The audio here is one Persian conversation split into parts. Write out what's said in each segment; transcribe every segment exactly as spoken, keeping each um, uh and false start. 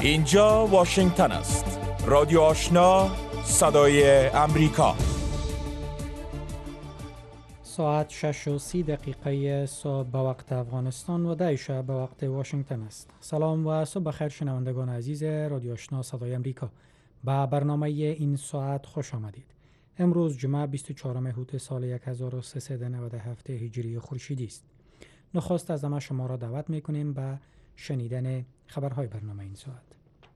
اینجا واشنگتن است. رادیو آشنا، صدای امریکا. ساعت شش و سی دقیقه صبح به وقت افغانستان و ده شب به وقت واشنگتن است. سلام و صبح بخیر شنوندگان عزیز رادیو آشنا صدای امریکا. به برنامه این ساعت خوش آمدید. امروز جمعه بیست و چهارم اوت سال هزار و سیصد و نود و هفت هجری خورشیدی است. نخست از همه شما را دعوت می‌کنیم به شنیدن خبرهای برنامه این ساعت.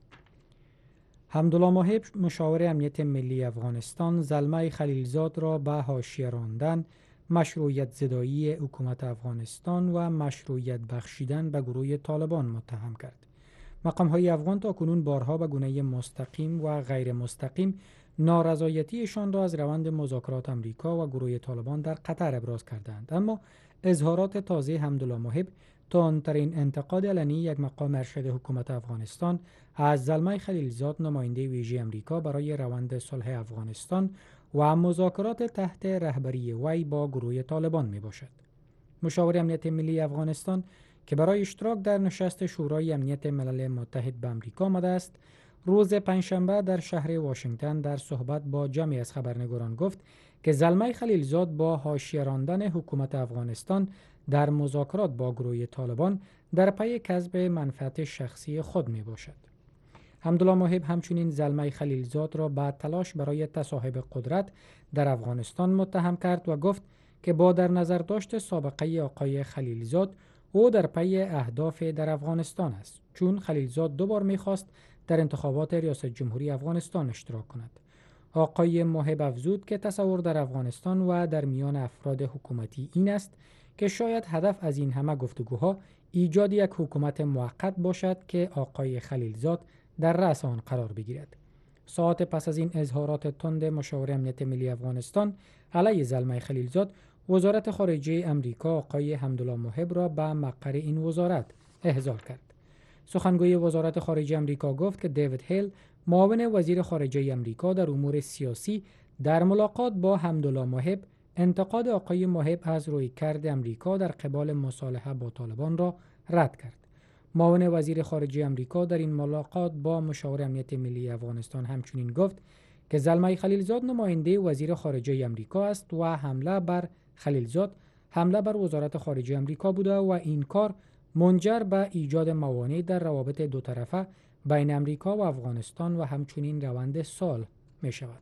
حمدالله محب مشاور امنیت ملی افغانستان زلمه خلیلزاد را به حاشیه راندن، مشروعیت زدایی حکومت افغانستان و مشروعیت بخشیدن به گروه طالبان متهم کرد. مقام‌های افغان تا کنون بارها به گونه مستقیم و غیر مستقیم نارضایتیشان را از روند مذاکرات امریکا و گروه طالبان در قطر ابراز کردند، اما اظهارات تازه حمدالله محب تندترین انتقاد علنی یک مقام ارشد حکومت افغانستان از زلمه خلیلزاد نماینده ویژه امریکا برای روند صلح افغانستان و مذاکرات تحت رهبری وی با گروه طالبان می باشد. مشاور امنیت ملی افغانستان که برای اشتراک در نشست شورای امنیت ملل متحد به امریکا آمده است، روز پنجشنبه در شهر واشنگتن در صحبت با جمعی از خبرنگاران گفت که زلمه خلیلزاد با حاشیه راندن حکومت افغانستان در مذاکرات با گروه طالبان در پی کسب منفعت شخصی خود می باشد. حمدالله محب همچنین زلمه خلیلزاد را به تلاش برای تصاحب قدرت در افغانستان متهم کرد و گفت که با در نظر داشت سابقه آقای خلیلزاد او در پی اهداف در افغانستان است، چون خلیلزاد دو بار می‌خواست در انتخابات ریاست جمهوری افغانستان اشتراک کند. آقای محب افزود که تصور در افغانستان و در میان افراد حکومتی این است که شاید هدف از این همه گفتگوها ایجاد یک حکومت موقت باشد که آقای خلیلزاد در رأس آن قرار بگیرد. ساعت پس از این اظهارات تند مشاور امنیت ملی افغانستان علیه زلمه خلیلزاد، وزارت خارجه امریکا آقای حمدالله محب را به مقر این وزارت احضار کرد. سخنگوی وزارت خارجه امریکا گفت که دیوید هیل، معاون وزیر خارجه امریکا در امور سیاسی، در ملاقات با حمدالله محب انتقاد آقای محب از رویکرد امریکا در قبال مصالحه با طالبان را رد کرد. معاون وزیر خارجه امریکا در این ملاقات با مشاور امنیت ملی افغانستان همچنین گفت که زلمه خلیلزاد نماینده وزیر خارجه امریکا است و حمله بر خلیلزاد حمله بر وزارت خارجه امریکا بوده و این کار منجر به ایجاد موانع در روابط دو طرفه بین امریکا و افغانستان و همچنین روند صلح می شود.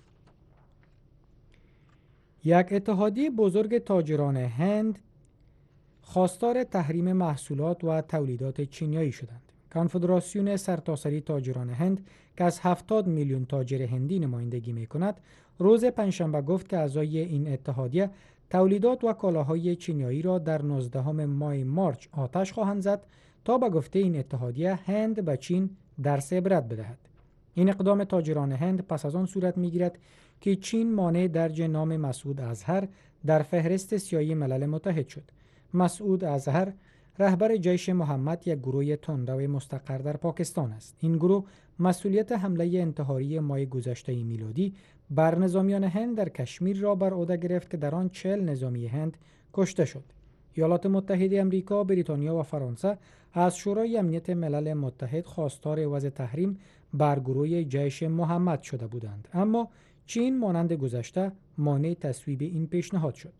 یک اتحادیه بزرگ تاجران هند خواستار تحریم محصولات و تولیدات چینیایی شدند. کنفدراسیون سرتاسری تاجران هند که از هفتاد میلیون تاجر هندی نمایندگی می کند، روز پنجشنبه گفت که اعضای این اتحادیه تولیدات و کالاهای چینیایی را در نوزدهم ماه مارچ آتش خواهند زد تا به گفته این اتحادیه هند به چین درس عبرت بدهد. این اقدام تاجران هند پس از آن صورت می‌گیرد که چین مانع درج نام مسعود اظهر در فهرست سیاهی ملل متحد شد. مسعود اظهر رهبر جیش محمد یک گروه تندرو مستقر در پاکستان است. این گروه مسئولیت حمله انتحاری ماه گذشته میلادی بر نظامیان هند در کشمیر را بر عهده گرفت که در آن چهل نظامی هند کشته شد. ایالات متحده آمریکا، بریتانیا و فرانسه از شورای امنیت ملل متحد خواستار وضع تحریم بر گروه جیش محمد شده بودند، اما چین مانند گذشته مانع تصویب این پیشنهاد شد.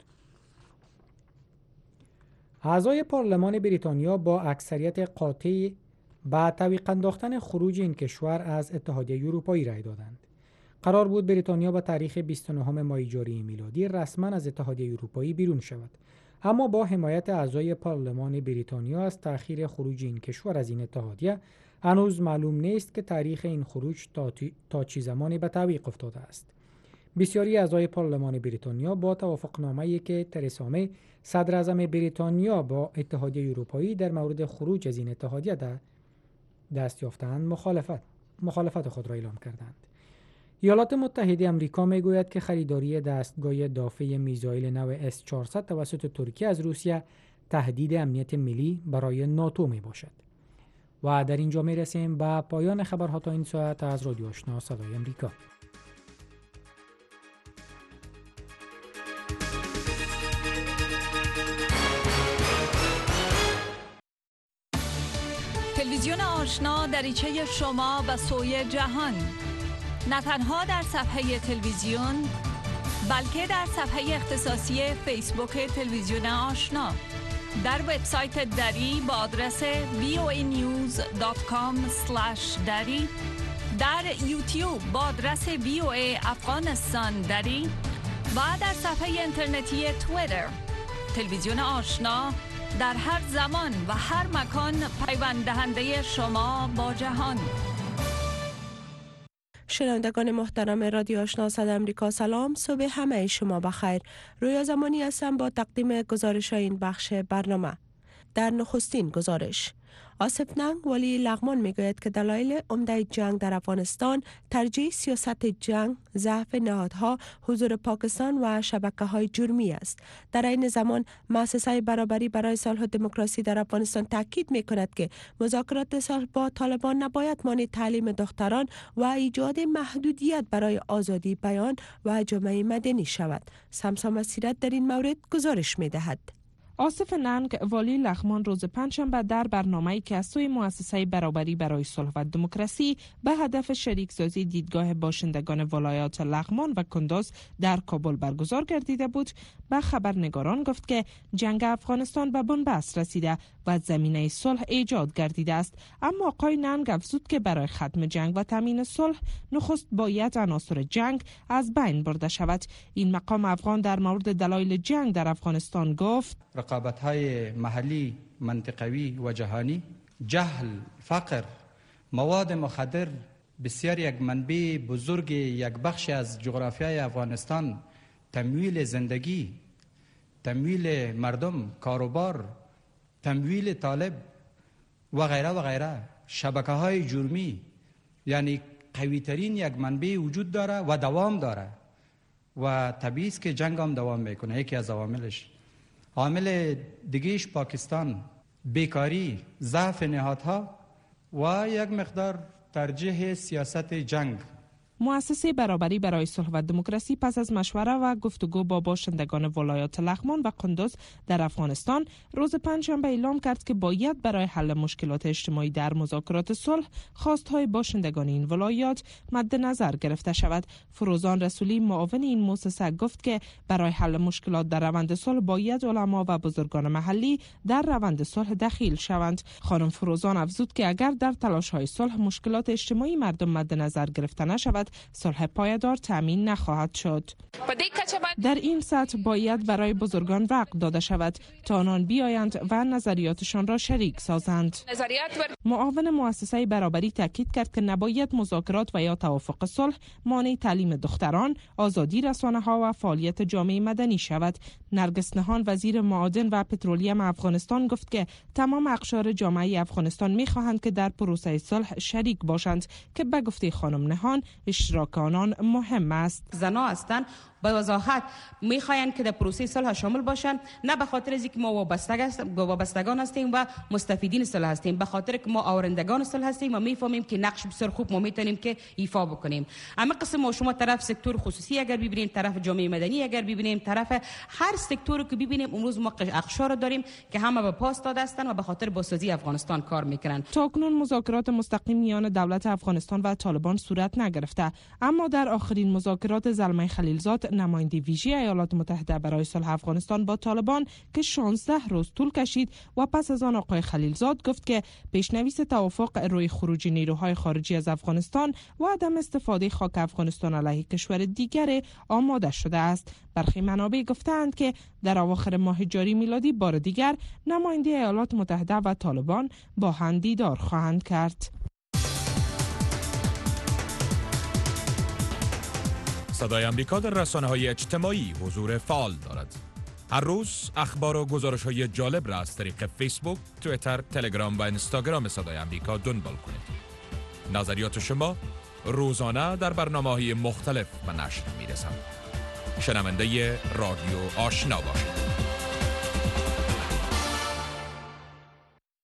اعضای پارلمان بریتانیا با اکثریت قاطع به تعویق انداختن خروج این کشور از اتحادیه اروپایی رای دادند. قرار بود بریتانیا با تاریخ بیست و نهم ماه جاری میلادی رسما از اتحادیه اروپایی بیرون شود، اما با حمایت اعضای پارلمان بریتانیا از تأخیر خروج این کشور از این اتحادیه، هنوز معلوم نیست که تاریخ این خروج تا, تا چه زمانی به تعویق افتاده است. بسیاری اعضای پارلمان بریتانیا با توافقنامه‌ای که ترسا می، صدر اعظم بریتانیا با اتحادیه اروپایی در مورد خروج از این اتحادیه دست یافتند مخالفت مخالفت خود را اعلام کردند. ایالات متحده آمریکا میگوید که خریداری دستگاه دافع میزایل نو اس چهارصد توسط ترکیه از روسیه تهدید امنیت ملی برای ناتو می باشد. و در اینجا می رسیم به پایان خبرها تا این ساعت از رادیو آشنا صدای امریکا. تلویزیون آشنا دریچه شما به سوی جهان، نه تنها در صفحه تلویزیون بلکه در صفحه اختصاصی فیسبوک تلویزیون آشنا، در وبسایت دری با آدرس وی او ای نیوز دات کام اسلش دری، در یوتیوب با آدرس وی او ای افغانستان دری و در صفحه اینترنتی توییتر. تلویزیون آشنا در هر زمان و هر مکان پیوند دهنده شما با جهان. شنوندگان محترم رادیو آشنا صدای آمریکا، سلام، صبح همه شما بخیر. رویا زمانی هستم با تقدیم گزارش این بخش برنامه. در نخستین گزارش، آصف ننگ ولی لغمان میگوید که دلایل عمده جنگ در افغانستان ترجیح سیاست جنگ، ضعف نهادها، حضور پاکستان و شبکه‌های جرمی است. در این زمان مؤسسه برابری برای صلح و دموکراسی در افغانستان تاکید میکند که مذاکرات صلح با طالبان نباید مانع تعلیم دختران و ایجاد محدودیت برای آزادی بیان و جامعه مدنی شود. سمسا مسیرت در این مورد گزارش میدهد. آصف ننگ والی لغمان روز پنجشنبه در برنامه‌ای که از سوی مؤسسه برابری برای صلح و دموکراسی به هدف شریکسازی دیدگاه باشندگان ولایات لغمان و کندوز در کابل برگزار گردیده بود، به خبرنگاران گفت که جنگ افغانستان به بنبست رسیده و زمینه صلح ایجاد گردیده است. اما آقای ننگ افزود که برای ختم جنگ و تامین صلح نخست باید عناصر جنگ از بین برده شود. این مقام افغان در مورد دلایل جنگ در افغانستان گفت: رقابت‌های محلی، منطقوی و جهانی، جهل، فقر، مواد مخدر بسیار یک منبع بزرگ یک بخش از جغرافیای افغانستان، تمویل زندگی، تمویل مردم، کاروبار، تمویل طالب و غیره و غیره، شبکه‌های جرمی، یعنی قوی‌ترین یک منبع وجود داره و دوام داره و طبیعی است که جنگ هم دوام میکنه. یکی از عواملش. عامل دیگهش پاکستان، بیکاری، ضعف نهادها و یک مقدار ترجیح سیاست جنگ. مؤسسه برابری برای صلح و دموکراسی پس از مشوره و گفتگو با باشندگان ولایات لغمان و کندوز در افغانستان روز پنجشنبه اعلام کرد که باید برای حل مشکلات اجتماعی در مذاکرات صلح خواستهای باشندگان این ولایات مد نظر گرفته شود. فروزان رسولی معاون این مؤسسه گفت که برای حل مشکلات در روند صلح باید علما و بزرگان محلی در روند صلح دخیل شوند. خانم فروزان افزود که اگر در تلاش‌های صلح مشکلات اجتماعی مردم مد نظر گرفته نشود، صلح پایدار تامین نخواهد شد. در این سطح باید برای بزرگان وقت داده شود تا آنان بیایند و نظریاتشان را شریک سازند. معاون مؤسسه برابری تاکید کرد که نباید مذاکرات و یا توافق صلح مانع تعلیم دختران، آزادی رسانه‌ها و فعالیت جامعه مدنی شود. نرگس نهان وزیر معادن و پترولیم افغانستان گفت که تمام اقشار جامعه افغانستان می‌خواهند که در پروسه صلح شریک باشند که به گفته خانم نهان اشتراک آنان مهم است. زنان هستند به وضاحت میخواین که در پروسه صلح شامل باشند، نه به خاطر اینکه ما وابستگان هستیم و مستفیدین صلح هستیم، به خاطر که ما آورندگان صلح هستیم و میفهمیم که نقش بسیار خوب ما میتونیم که ایفا بکنیم. اما قسم ما شما طرف سکتور خصوصی اگر ببینیم، طرف جامعه مدنی اگر ببینیم، طرف هر سکتوری که ببینیم، امروز ما اقشار داریم که همه به پاس داده هستند و به خاطر بازسازی افغانستان کار میکنن. تاکنون مذاکرات مستقیم میان دولت افغانستان و طالبان صورت نگرفته، اما در آخرین مذاکرات زلمه خلیلزاد نماینده ویژه ایالات متحده برای صلح افغانستان با طالبان که شانزده روز طول کشید و پس از آن آقای خلیلزاد گفت که پیشنویس توافق روی خروج نیروهای خارجی از افغانستان و عدم استفاده خاک افغانستان علیه کشور دیگر آماده شده است. برخی منابع گفتند که در اواخر ماه جاری میلادی بار دیگر نماینده ایالات متحده و طالبان با هم دیدار خواهند کرد. صدای آمریکا در رسانه‌های اجتماعی حضور فعال دارد. هر روز اخبار و گزارش‌های جالب را از طریق فیسبوک، توییتر، تلگرام و اینستاگرام صدای آمریکا دنبال کنید. نظریات شما روزانه در برنامه‌های مختلف به نشر می‌رسند. شنونده رادیو آشنا باشید.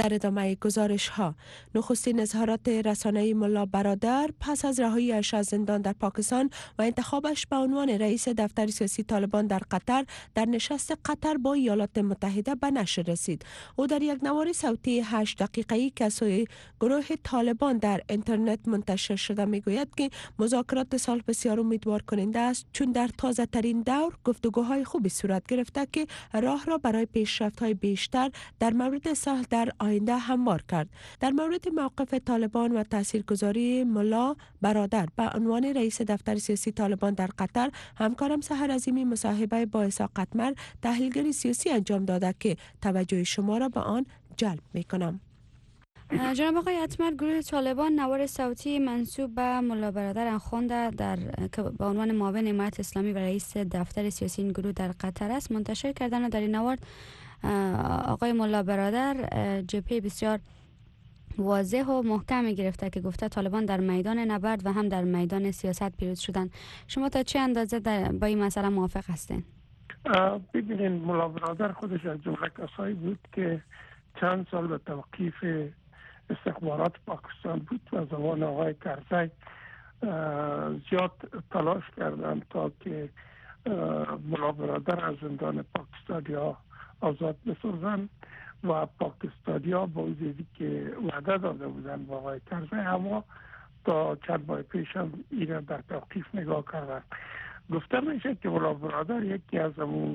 در ادامه گزارش ها، نخستین اظهارات رسانه‌ای ملا برادر پس از رهایی‌اش از زندان در پاکستان و انتخابش به عنوان رئیس دفتر سیاسی طالبان در قطر در نشست قطر با ایالات متحده به نشر رسید. او در یک نوار صوتی هشت دقیقه‌ای که از سوی گروه طالبان در اینترنت منتشر شده میگوید که مذاکرات صلح بسیار امیدوار کننده است، چون در تازه ترین دور گفتگوهای خوبی صورت گرفته که راه را برای پیشرفت‌های بیشتر در مورد صلح در آینده هموار کرد. در مورد موقف طالبان و تاثیرگذاری ملا برادر به عنوان رئیس دفتر سیاسی طالبان در قطر، همکارم سحر عظیمی مصاحبه با اسحاق قطمر تحلیلگر سیاسی انجام داده که توجه شما را به آن جلب می‌کنم. جناب آقای قطمر، گروه طالبان نوار صوتی منسوب به ملا برادر خونده در که به عنوان معاون امارت اسلامی و رئیس دفتر سیاسی این گروه در قطر است منتشر کردن و در این نوار آقای ملا برادر جبهه بسیار واضح و محکمی گرفته که گفته طالبان در میدان نبرد و هم در میدان سیاست پیروز شدن. شما تا چه اندازه با این مسئله موافق هستین؟ ببینین، ملا برادر خودش از جمله کسایی بود که چند سال به توقیف استخبارات پاکستان بود و زمان آقای کرزی زیاد تلاش کردند تا که ملا برادر از زندان پاکستانیا آزاد بسازند و پاکستانیا با وجودی که وعده داده بودند با آقای کرزی، اما تا چند ماه پیش هم این در توقیف نگاه کردند. گفته میشه که ملا برادر یکی از همون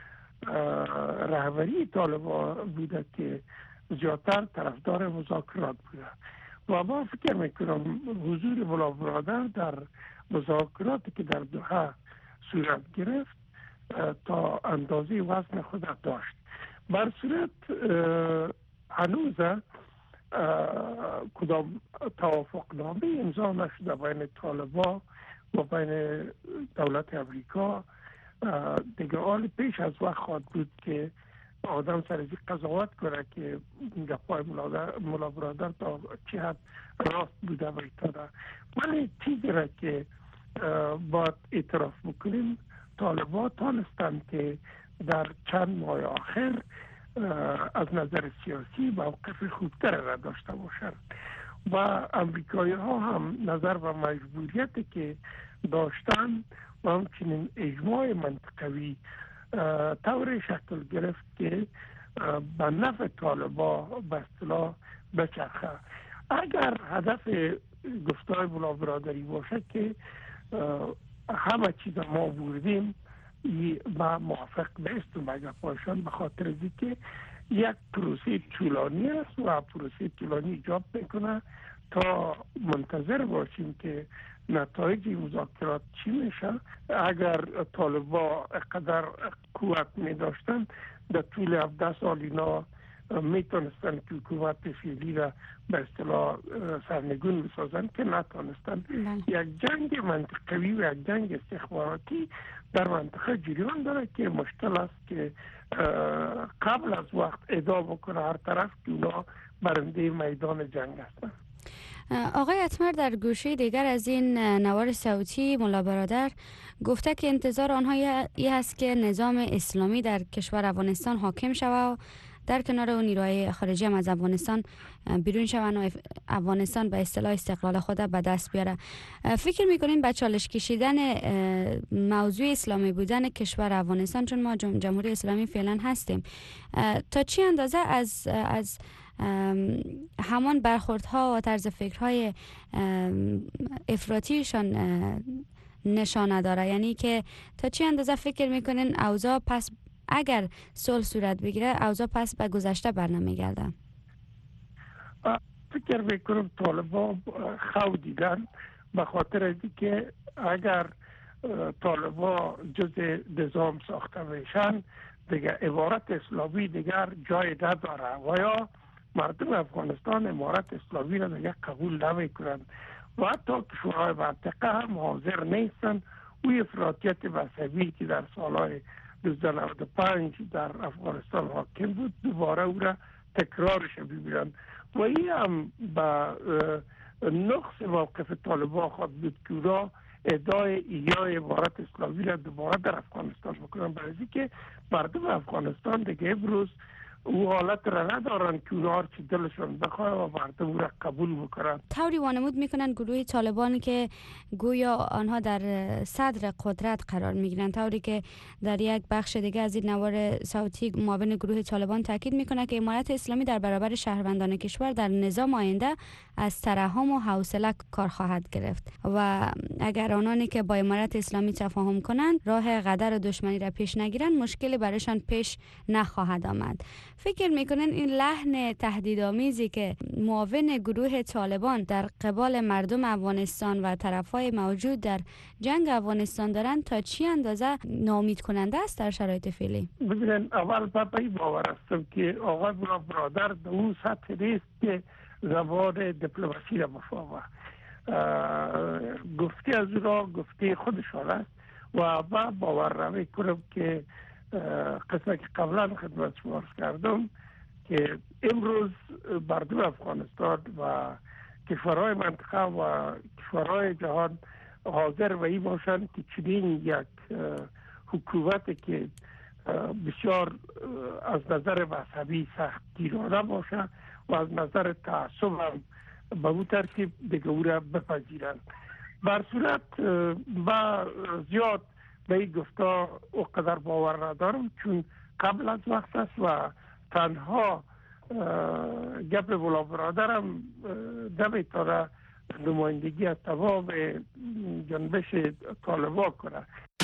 رهبری طالبان بوده که زیادتر طرفدار مذاکرات بوده و ما فکر میکنم حضور ملا برادر در مذاکراتی که در دوحه صورت گرفت تا اندازه وزن خود داشت. بر صورت هنوز کدام توافق نامه امضا نشده بین طالبان و بین دولت امریکا. دیگه آل پیش از وقت خواهد بود که آدم سر از قضاوت کنه که گپای ملا برادر تا چه حد راست بوده و ایتاده. ولی چیزی را که باید اعتراف بکنیم، طالبان تانستند که در چند ماه آخر از نظر سیاسی موقف خوبتر را داشته باشند و امریکایی ها هم نظر به مجبوریتی که داشتن و همچنین اجماع منطقوی طور شکل گرفت که به نفع طالبان به اصطلاح بچرخه. اگر هدف گفتای ملا برادری باشه که همه چیز ما بردیم، ما موافق نیستم اگر پایشان، به خاطر از که یک پروسه طولانی است و پروسه طولانی ایجاب میکنه تا منتظر باشیم که نتایج مذاکرات چی میشه. اگر طالبان قدر قوت می داشتن در طول هفده سال اینا میتونستن که حکومت فعلی را به اصطلاح سرنگون بسازن که نتونستن. یک جنگ منطقوی و یک جنگ استخباراتی در منطقه جریان داره که مشکل است که قبل از وقت ادعا بکنه هر طرف که اونا برنده میدان جنگ هستن. آقای قطمر، در گوشه دیگر از این نوار صوتی ملا برادر گفته که انتظار آنها این است که نظام اسلامی در کشور افغانستان حاکم شود و در کنار اون نیروهای خارجی هم از افغانستان بیرون شوند و افغانستان به اصطلاح استقلال خود به دست بیاره. فکر میکنین به چالش کشیدن موضوع اسلامی بودن کشور افغانستان، چون ما جمهوری اسلامی فعلا هستیم، تا چی اندازه از از همان برخوردها و طرز فکرهای افراطیشان نشانه داره؟ یعنی که تا چی اندازه فکر میکنین اوضاع پس اگر صلح صورت بگیره اوضاع پس به گذشته برنمیگرده؟ فکر میکنم طالبان خو دیدن، به خاطر از که اگر طالبان جز نظام ساخته میشن دیگه عبارت اسلامی دیگر جای نداره و یا مردم افغانستان امارت اسلامی را دیگه قبول نمی کنند و حتی کشورهای منطقه هم حاضر نیستن و افراطیت مذهبی که در سالهای نوزده نود و پنج در افغانستان حاکم بود دوباره او را تکرارش ببینند و این هم به نقص موقف طالبان خواهد بود که اونا ادعای ایای امارت اسلامی را دوباره در افغانستان بکنن، برای که مردم افغانستان دیگه امروز او حالت را ندارن که اونها چی دلشون بخواه و مردم را قبول بکنن. طوری وانمود میکنن گروه طالبان که گویا آنها در صدر قدرت قرار میگیرن، طوری که در یک بخش دیگه از این نوار صوتی معاون گروه طالبان تاکید میکنه که امارت اسلامی در برابر شهروندان کشور در نظام آینده از ترحم و حوصله کار خواهد گرفت و اگر آنانی که با امارت اسلامی تفاهم کنند راه غدر و دشمنی را پیش نگیرن مشکلی برایشان پیش نخواهد آمد. فکر میکنن این لحن تهدیدآمیزی که معاون گروه طالبان در قبال مردم افغانستان و طرفای موجود در جنگ افغانستان دارند تا چی اندازه ناامید کننده است در شرایط فعلی؟ ببینن اول با این باور هستم که آقای برادر در اون سطح نیست که زبان دیپلماسی را بفهمه. گفته از را گفته خودشان است و با باور نمیکنم که قسمت که قبلا خدمت شما عرض کردم که امروز مردم افغانستان و کشورهای منطقه و کشورهای جهان حاضر و این باشند که چنین یک حکومت که بسیار از نظر مذهبی سخت گیرانه باشه و از نظر تعصب هم به اون ترتیب دیگه او را بپذیرند. بر صورت با زیاد به این گفتا او قدر باور ندارم، چون قبل از وقت است و تنها گپ مولا برادرم نمیتونه نمایندگی از تمام جنبش طالبان کنه.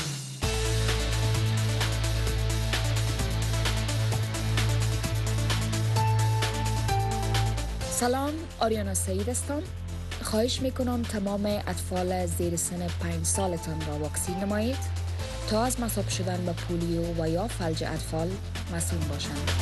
سلام، آریانا سعید هستم. خواهش میکنم تمام اطفال زیر سن پنج سالتان را واکسین نمایید تا از مصاب شدن به پولیو و یا فلج اطفال مسئول باشند.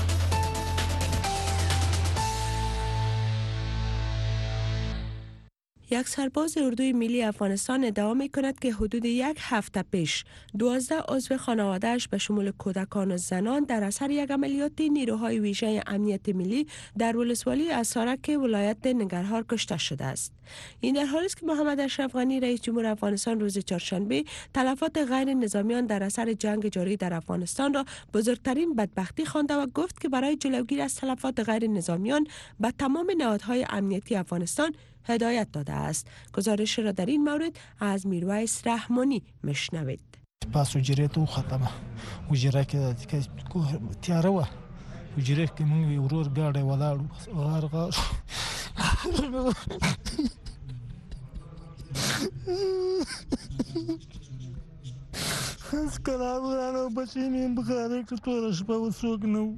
یک سرباز اردوی ملی افغانستان ادعا می کند که حدود یک هفته پیش دوازده عضو خانواده‌اش به شمول کودکان و زنان در اثر یک عملیات نیروهای ویژه امنیت ملی در ولسوالی اسارک ولایت ننگرهار کشته شده است. این در حالی است که محمد اشرف غنی رئیس جمهور افغانستان روز چهارشنبه تلفات غیر نظامیان در اثر جنگ جاری در افغانستان را بزرگترین بدبختی خوانده و گفت که برای جلوگیری از تلفات غیر نظامیان به تمام نهادهای امنیتی افغانستان هدایت داده است. گزارش را در این مورد از میرویس رحمانی مشنوید. پس حجره تو ختمه حجره که تیاره و حجره که من ورور گاڑی ولاړو غار غار از کلام رانو بچینیم بخاره که تو رشبه و سوگ نو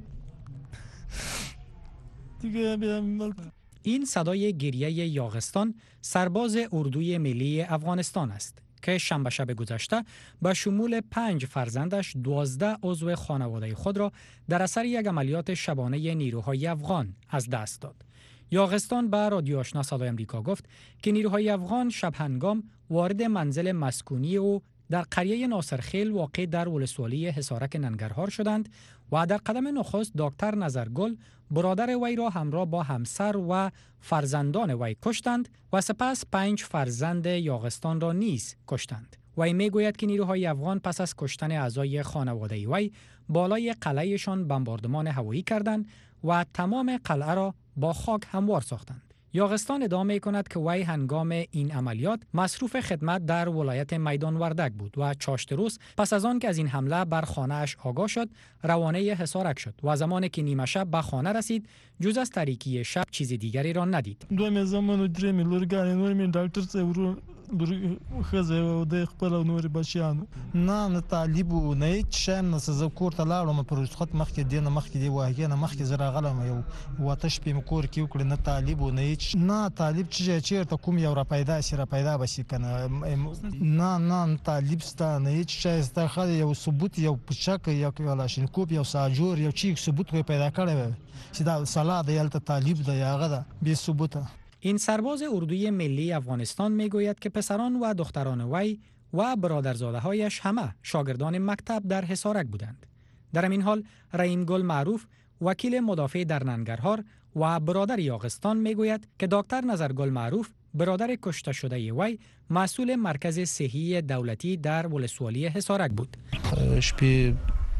دیگه بیام. این صدای گریه یاغستان سرباز اردوی ملی افغانستان است که شنبه شب گذشته به شمول پنج فرزندش دوازده عضو خانواده خود را در اثر یک عملیات شبانه نیروهای افغان از دست داد. یاغستان به رادیو آشنا صدای آمریکا گفت که نیروهای افغان شب هنگام وارد منزل مسکونی او در قریه ناصرخیل واقع در ولسوالی حصارک ننگرهار شدند و در قدم نخست دکتر نظرگل برادر وی را همراه با همسر و فرزندان وی کشتند و سپس پنج فرزند یاغستان را نیز کشتند. وی میگوید که نیروهای افغان پس از کشتن اعضای خانواده وی بالای قلعهشان بمباردمان هوایی کردند و تمام قلعه را با خاک هموار ساختند. یاغستان ادعا می کند که وی هنگام این عملیات مصروف خدمت در ولایت میدان وردک بود و چاشت روز پس از آن که از این حمله بر خانه‌اش آگاه شد روانه حصارک شد و زمانی که نیمه شب به خانه رسید جز از تاریکی شب چیز دیگری را ندید. دو می زمانو درې می لورګانې نور می ډاکټر څه ورو خزه و د خپل نور بچیانو نه نه طالبو نه هیڅ شایم نه زه کور ته لاړم پر رخصت مخکې دینه مخکې دی واهګه نه مخکې زرا غلم یو واتش په مکور کې وکړ نه طالبو نه هیڅ نه طالب چې چیرته کوم یو را پیدا شي را پیدا بشي کنه نه نه طالب ستا نه هیڅ شای ستا خل یو ثبوت یو پچک یو کلاشین کوب یو ساجور یو چیک ثبوت کوي پیدا کړی چې دا سلا د یلته طالب د یاغه ده بی ثبوته. این سرباز اردوی ملی افغانستان میگوید که پسران و دختران وی و برادرزاده‌هایش همه شاگردان مکتب در حصارک بودند. در این حال رحیم گل معروف وکیل مدافع در ننگرهار و برادر یاغستان میگوید که دکتر نظرگل معروف برادر کشته شده وی مسئول مرکز صحی دولتی در ولسوالی حصارک بود. شپې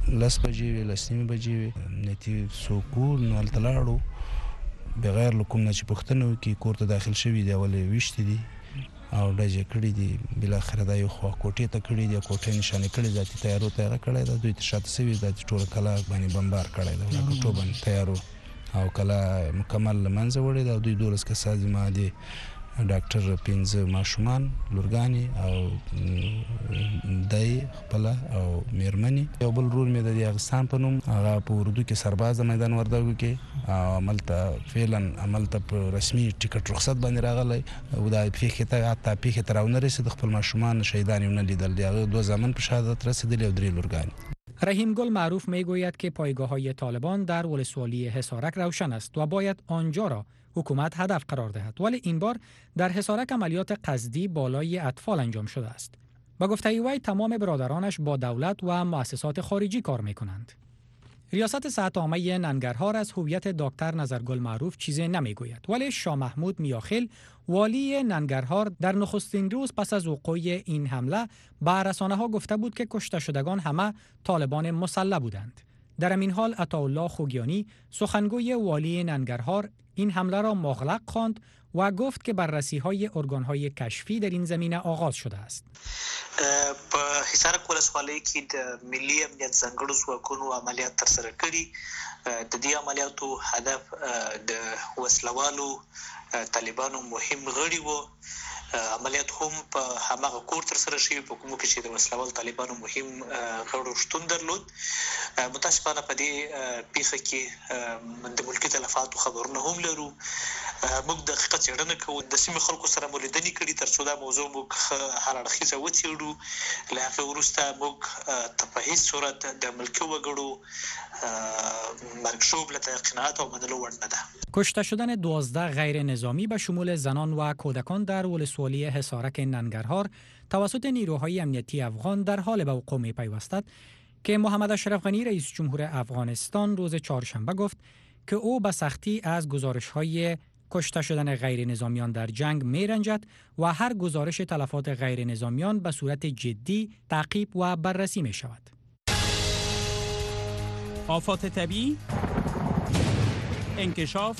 لس بجې وې لس نیمې بجې وې نتي څوک نو هلته لاړو بغیر له کوم نه چې پوښتنه وکړي کور ته داخل شوي دي ولې ویشتي دي او ډزې کړي دي بالاخره دا یو خوا کوټې ته کړي دي کوټې نشانې کړي ذاتي تیارو ته هغه کړی دا دوی ته شاته سوي ذاتي ټوله کلا باندې بمبار کړی دا کوټو باندې تیارو او کلا مکمل له منځه وړی دا دوی دولس کسان ما دي ډاکټر پنځه ماشومان لورګانې او دای خپل او میرمنې یو بل رول مې د افغانستان په نوم هغه په اردو کې سرباز د میدان وردګو کې عملته فعلا عملته په رسمي ټیکټ رخصت باندې راغلی او دا پیښه ته حتی پیښه تر اون رسید خپل ماشومان شهیدان یې نه لیدل دی هغه دو زمان په شهادت رسیدلی او درې لورګانې. رحیم گل معروف میگوید که پایگاه‌های طالبان در ولسوالی حصارک روشن است و باید آنجا را حکومت هدف قرار دهد، ولی این بار در حصارک عملیات قصدی بالای اطفال انجام شده است. با گفته وی تمام برادرانش با دولت و مؤسسات خارجی کار می‌کنند. ریاست صحت عامه ننگرهار از هویت دکتر نظرگل معروف چیزی نمیگوید، ولی شاه محمود میاخیل والی ننگرهار در نخستین روز پس از وقوع این حمله به رسانه‌ها گفته بود که کشته شدگان همه طالبان مسلح بودند. در این حال عطاالله خوگیانی سخنگوی والی ننگرهار این حمله را مغلق خواند و گفت که بررسی‌های ارگان‌های کشفی در این زمینه آغاز شده است. په حصارک ولسوالۍ کې د ملي امنیت ځانګړو ځواکونو عملیات ترسره کړي. د دې عملیاتو هدف د وسلوالو طالبانو مهم غړي وو. عملیات هم په هماغه کور ترسره شوي په کومو کې چې د وسلوالو طالبانو مهم غړو شتون درلود. متاسفانه په دې پیښه کې د ملکي تلفاتو خبرونه هم لرو. موږ د حقیقت څېړنه کوو، د سیمې خلکو سره مو لیدنې کړي تر څو دا موضوع موږ هر اړخیزه وڅېړو. له هغې وروسته موږ په هېڅ صورت د ملکي وګړو مرګ ژوبله ته قناعت او منلو وړ نه ده. کشته شدن دوازده غیر نظامی به شمول زنان و کودکان در ولسوالی حصارک ننگرهار توسط نیروهای امنیتی افغان در حال به وقوع می‌پیوستد که محمد اشرف غنی رئیس جمهور افغانستان روز چهارشنبه گفت که او به سختی از گزارش‌های کشته شدن غیر نظامیان در جنگ می‌رنجد و هر گزارش تلفات غیر نظامیان به صورت جدی تعقیب و بررسی می‌شود. آفات طبیعی، انکشاف،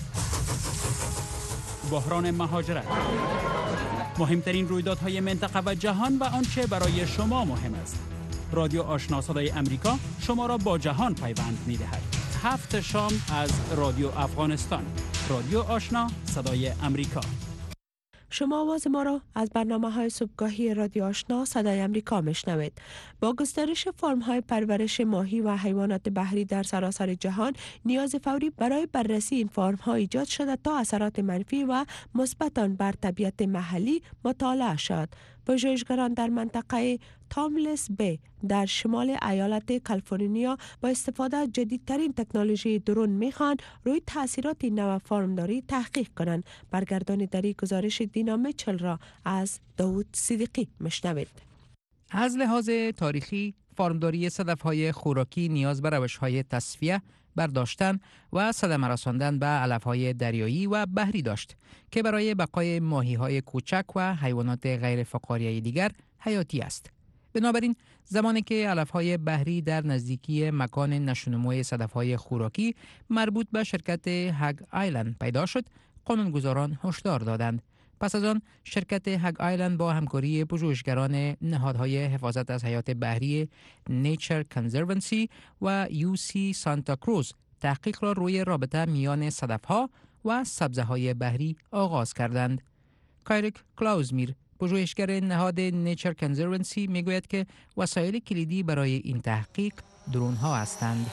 بحران مهاجرت، مهمترین رویدادهای منطقه و جهان و آنچه برای شما مهم است. رادیو آشنا صدای امریکا شما را با جهان پیوند می‌دهد. هفت شام از رادیو افغانستان. رادیو آشنا صدای امریکا. شما آواز ما را از برنامه‌های صبحگاهی رادیو آشنا صدای امریکا میشنوید. با گسترش فرم‌های پرورش ماهی و حیوانات بحری در سراسر جهان، نیاز فوری برای بررسی این فرم‌ها ایجاد شده تا اثرات منفی و مثبت آن بر طبیعت محلی مطالعه شد. پژوهشگران در منطقه تاملس بی در شمال ایالت کالیفرنیا با استفاده از جدیدترین تکنولوژی درون میخوان روی تاثیرات نو فرمداری تحقیق کنند. برگردانداری گزارش دینا میچل را از داوود صدیقی مشنوید. از لحاظ تاریخی، فرمداری صدف‌های خوراکی نیاز به روش‌های تصفیه، برداشتن و صدمه رساندن به علف‌های دریایی و بحری داشت که برای بقای ماهی‌های کوچک و حیوانات غیر فقاریه دیگر حیاتی است. بنابراین زمانی که علف‌های بحری در نزدیکی مکان نشونموی صدف‌های خوراکی مربوط به شرکت هگ آیلند پیدا شد، قانونگذاران هشدار دادند. پس از آن شرکت هگ آیلند با همکاری پژوهشگران نهادهای حفاظت از حیات بحری نیچر کنزرونسی و یو سی سانتا کروز تحقیق را روی رابطه میان صدف‌ها و سبزه‌های بحری آغاز کردند. کایرک کلاوزمیر، پژوهشگر نهاد نیچر کنزرونسی، میگوید که وسایل کلیدی برای این تحقیق درون‌ها هستند.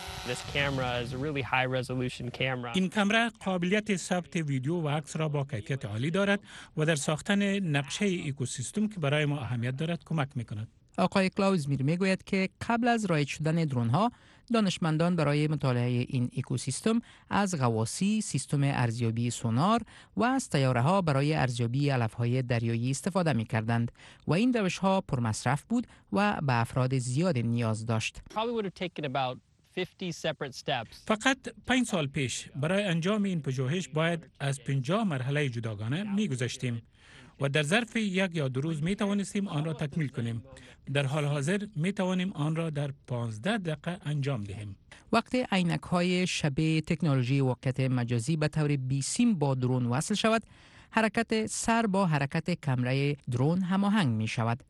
این کامرا قابلیت ثبت ویدیو و عکس را با کیفیت عالی دارد و در ساختن نقشه اکوسیستم که برای ما اهمیت دارد کمک می‌کند. آقای کلاوزمیر میگوید که قبل از رایج شدن درون‌ها، دانشمندان برای مطالعه این اکوسیستم از غواصی، سیستم ارزیابی سونار و از طیاره‌ها برای ارزیابی علف‌های دریایی استفاده می‌کردند و این روش‌ها پرمصرف بود و به افراد زیاد نیاز داشت. فقط پنج سال پیش برای انجام این پژوهش باید از پنجاه مرحله جداگانه می‌گذشتیم. و در ظرف یک یا دو روز می توانستیم آن را تکمیل کنیم. در حال حاضر می توانیم آن را در پانزده دقیقه انجام دهیم. وقتی عینک های شبیه تکنولوژی واقعیت مجازی به طور بیسیم با درون وصل شود، حرکت سر با حرکت کامرای درون هماهنگ می شود.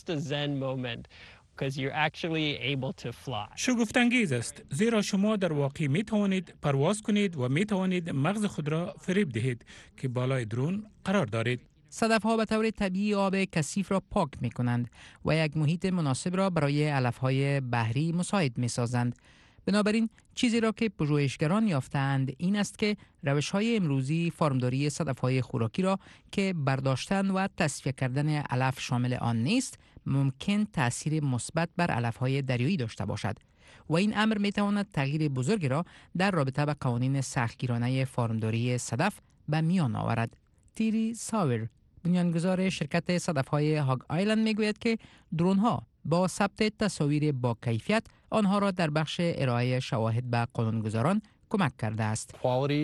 شگفت‌انگیز است، زیرا شما در واقع می توانید پرواز کنید و می توانید مغز خود را فریب دهید که بالای درون قرار دارید. صدف ها به طور طبیعی آب کثیف را پاک می کنند و یک محیط مناسب را برای علف های بحری مساعد می سازند. بنابراین چیزی را که پژوهشگران یافتند این است که روش های امروزی فرمداری صدف های خوراکی را که برداشتن و تصفیه کردن علف شامل آن نیست، ممکن تأثیر مثبت بر علف های دریایی داشته باشد و این امر می تواند تغییر بزرگی را در رابطه با قوانین سختگیرانه فرمداری صدف به میان آورد. تیری ساور، بنیانگذار شرکت صدف‌های هاگ آیلند میگوید که درون ها با ثبت تصاویر با کیفیت آنها را در بخش ارائه شواهد به قانونگذاران کمک کرده است.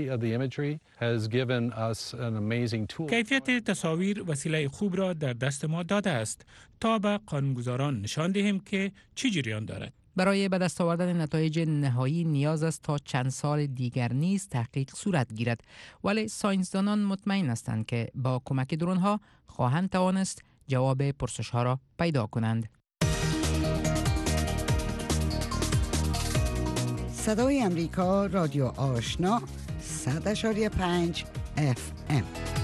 کیفیت تصاویر وسیله خوب را در دست ما داده است تا به قانونگذاران نشان دهیم که چی جریان دارد. برای به دست آوردن نتایج نهایی نیاز است تا چند سال دیگر نیز تحقیق صورت گیرد، ولی ساینسدانان مطمئن هستند که با کمک درون ها خواهند توانست جواب پرسش ها را پیدا کنند. صدای امریکا، رادیو آشنا، صد و پنج اف ام.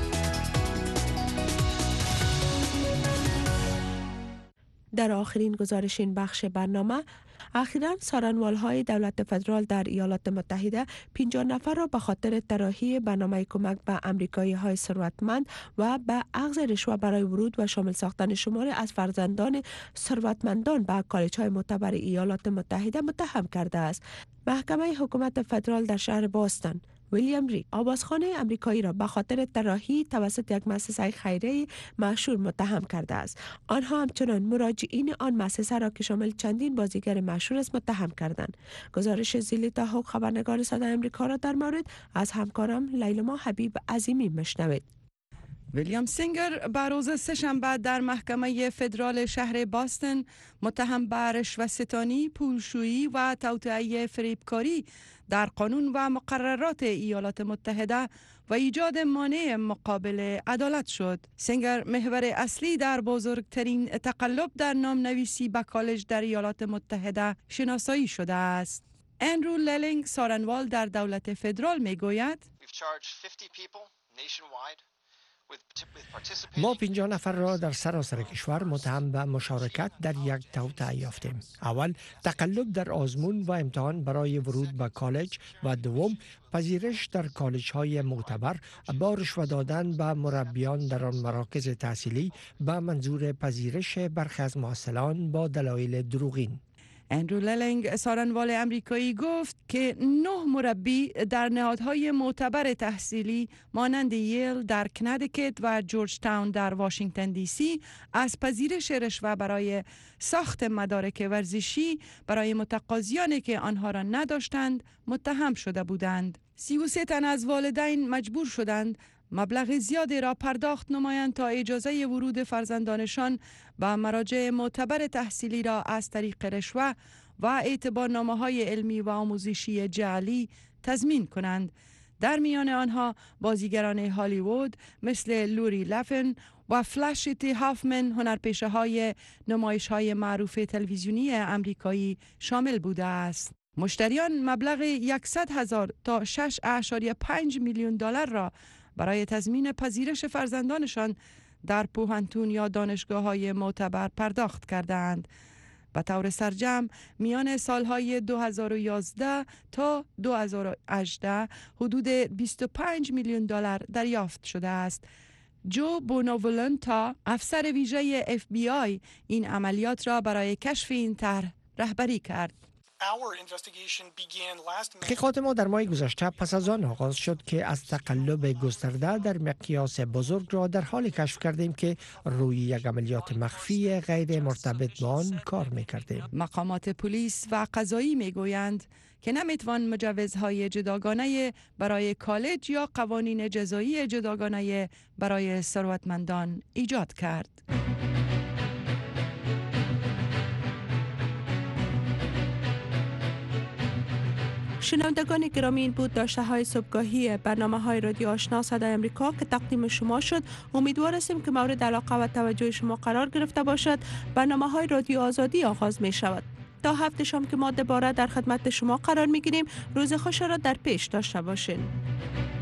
در آخرین گزارش این بخش برنامه، اخیراً سارنوال‌های دولت فدرال در ایالات متحده پنجاه نفر را به خاطر طراحی برنامه کمک به آمریکایی‌های ثروتمند و به اخذ رشوه برای ورود و شامل ساختن شماری از فرزندان ثروتمندان به کالج‌های معتبر ایالات متحده متهم کرده است. محکمه حکومت فدرال در شهر باستون ویلیام ری آوازخوان امریکایی را به خاطر طراحی توسط یک مؤسسه خیریه مشهور متهم کرده است. آنها همچنان مراجعین آن مؤسسه را که شامل چندین بازیگر مشهور است متهم کردند. گزارش زیلیتا هوک خبرنگار صدای امریکا را در مورد از همکارم لیلما حبیب عظیمی میشنوید. ویلیام سینگر به روز سه‌شنبه در محکمه فدرال شهر باستون متهم به رشوه‌ستانی، پولشویی و توطئه فریبکاری در قانون و مقررات ایالات متحده و ایجاد مانع مقابل عدالت شد. سینگر محور اصلی در بزرگترین تقلب در نامنویسی به کالج در ایالات متحده شناسایی شده است. اندرو للینگ سارنوال در دولت فدرال میگوید ما پنجاه نفر را در سراسر کشور متهم به مشارکت در یک توطئه یافتیم. اول تقلب در آزمون و امتحان برای ورود به کالج و دوم پذیرش در کالج های معتبر با رشوه دادن به مربیان در آن مراکز تحصیلی به منظور پذیرش برخی از محصلان با دلایل دروغین. اندرو للینگ سارنوال امریکایی گفت که نه مربی در نهادهای معتبر تحصیلی مانند ییل در کنیتیکت و جورج تاون در واشنگتن دی سی از پذیرش رشوه برای ساخت مدارک ورزشی برای متقاضیانی که آنها را نداشتند متهم شده بودند. سی و سه تن از والدین مجبور شدند مبلغ زیادی را پرداخت نمایند تا اجازه ورود فرزندانشان به مراجع معتبر تحصیلی را از طریق رشوه و اعتبارنامه‌های علمی و آموزشی جعلی تضمین کنند. در میان آنها بازیگران هالیوود مثل لوری لفن و فلاشیتی هافمن، هنرپیشه‌های نمایش‌های معروف تلویزیونی امریکایی شامل بوده است. مشتریان مبلغ صد هزار تا شش و پنج میلیون دلار را برای تضمین پذیرش فرزندانشان در پوهنتون یا دانشگاه‌های معتبر پرداخت کردند. به طور سرجم میان سالهای دو هزار و یازده تا دو هزار و هجده حدود بیست و پنج میلیون دلار دریافت شده است. جو بوناولنتا، افسر ویژه اف بی آی، این عملیات را برای کشف این طرح رهبری کرد. تحقیقات ما در ماه گذشته پس از آن آغاز شد که از تقلب گسترده در مقیاس بزرگ را در حال کشف کردیم که روی یک عملیات مخفی غیر مرتبط با آن کار می‌کردیم. مقامات پلیس و قضایی میگویند که نمیتوان مجوزهای جداگانه برای کالج یا قوانین جزایی جداگانه برای ثروتمندان ایجاد کرد. شنوندگان گرامی، این بود داشته های صبحگاهی برنامه های رادیو آشنا صدای امریکا که تقدیم شما شد. امیدوار هستیم که مورد علاقه و توجه شما قرار گرفته باشد. برنامه های رادیو آزادی آغاز می شود. تا هفته شام که ما دوباره در خدمت شما قرار می گیریم. روز خوش را در پیش داشته باشین.